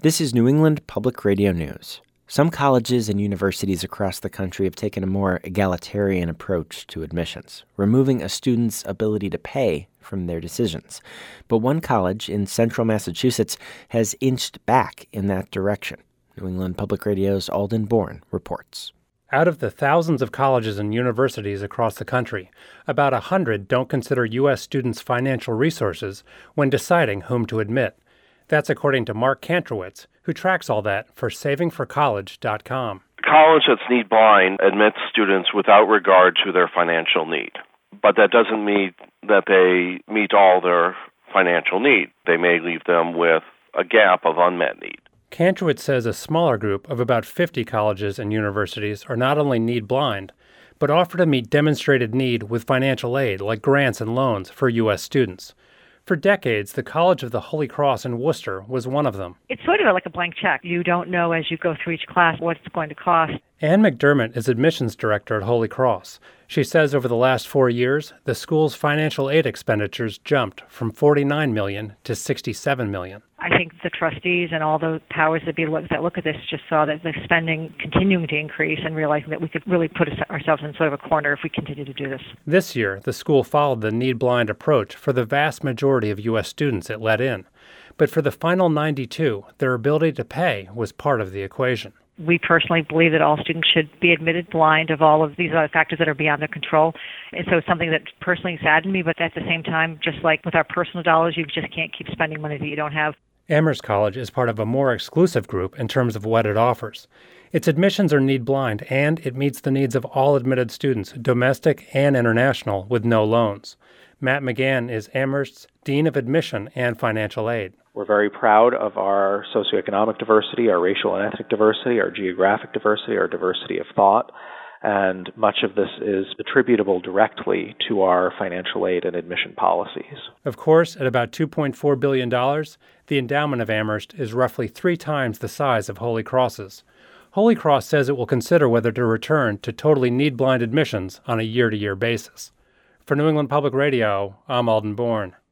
This is New England Public Radio News. Some colleges and universities across the country have taken a more egalitarian approach to admissions, removing a student's ability to pay from their decisions. But one college in central Massachusetts has inched back in that direction. New England Public Radio's Alden Bourne reports. Out of the thousands of colleges and universities across the country, about 100 don't consider U.S. students' financial resources when deciding whom to admit. That's according to Mark Kantrowitz, who tracks all that for SavingForCollege.com. College that's need blind admits students without regard to their financial need. But that doesn't mean that they meet all their financial need. They may leave them with a gap of unmet need. Kantrowitz says a smaller group of about 50 colleges and universities are not only need blind, but offer to meet demonstrated need with financial aid like grants and loans for U.S. students. For decades, the College of the Holy Cross in Worcester was one of them. It's sort of like a blank check. You don't know as you go through each class what it's going to cost. Ann McDermott is admissions director at Holy Cross. She says over the last 4 years, the school's financial aid expenditures jumped from $49 million to $67 million. I think the trustees and all the powers that be that look at this just saw that the spending continuing to increase and realizing that we could really put ourselves in sort of a corner if we continue to do this. This year, the school followed the need-blind approach for the vast majority of U.S. students it let in. But for the final 92, their ability to pay was part of the equation. We personally believe that all students should be admitted blind of all of these other factors that are beyond their control. And so it's something that personally saddened me, but at the same time, just like with our personal dollars, you just can't keep spending money that you don't have. Amherst College is part of a more exclusive group in terms of what it offers. Its admissions are need blind, and it meets the needs of all admitted students, domestic and international, with no loans. Matt McGann is Amherst's Dean of Admission and Financial Aid. We're very proud of our socioeconomic diversity, our racial and ethnic diversity, our geographic diversity, our diversity of thought, and much of this is attributable directly to our financial aid and admission policies. Of course, at about $2.4 billion, the endowment of Amherst is roughly 3 times the size of Holy Cross's. Holy Cross says it will consider whether to return to totally need-blind admissions on a year-to-year basis. For New England Public Radio, I'm Alden Bourne.